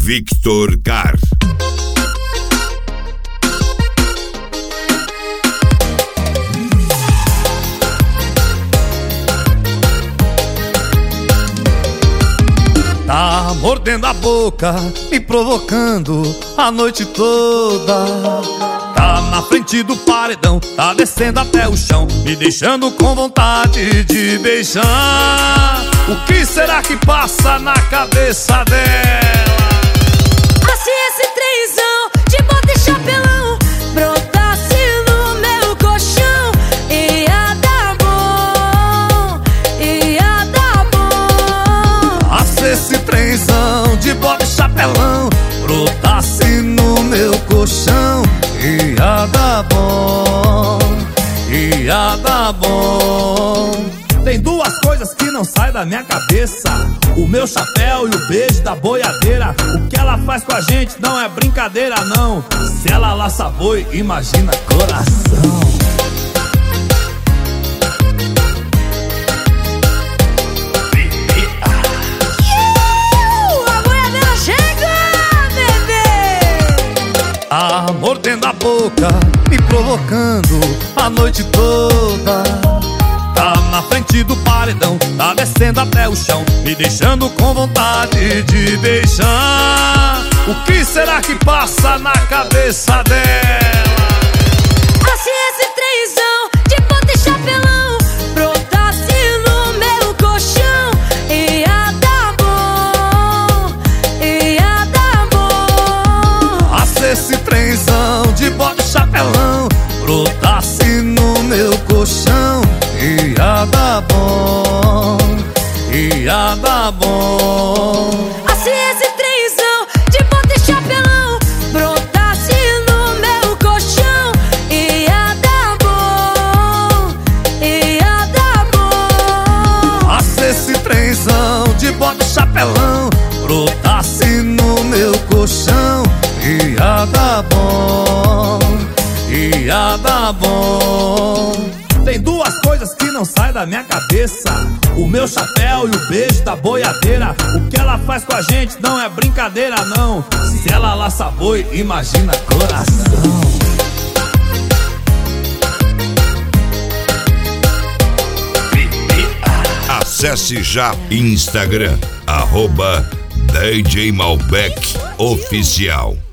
Victor Car. Tá mordendo a boca, me provocando a noite toda. Tá na frente do paredão, tá descendo até o chão, me deixando com vontade de beijar. O que será que passa na cabeça dela? Se esse trenzão de bota e chapelão brotasse no meu colchão, ia dar bom, ia dar bom. Se esse trenzão de bota e chapelão brotasse no meu colchão, ia dar bom, ia dar bom. Tem duas coisas que não saem da minha cabeça: o meu chapéu e o beijo da boiadeira. O que ela faz com a gente não é brincadeira, não. Se ela laça boi, imagina coração. A boiadeira chega, bebê! Tá mordendo a boca, me provocando a noite toda. Tá na frente do paredão, tá descendo até o chão, me deixando com vontade de beijar. O que será que passa na cabeça dela? Se esse trenzão de bota e chapelão brotasse no meu colchão, ia dar bom, ia dar bom. Se esse trenzão de bota e chapelão brotasse no meu colchão, ia dar bom, ia dar bom. Se esse trenzão de bota e chapelão brotasse no meu colchão, ia dar bom, ia dar bom. Se esse trenzão de bota e chapelão brotasse no meu colchão, ia dar bom, ia dar bom. Tem duas coisas que não saem da minha cabeça: o meu chapéu e o beijo da boiadeira. O que ela faz com a gente não é brincadeira, não. Se ela laça boi, imagina coração. Acesse já Instagram, @DJ Malbec Oficial.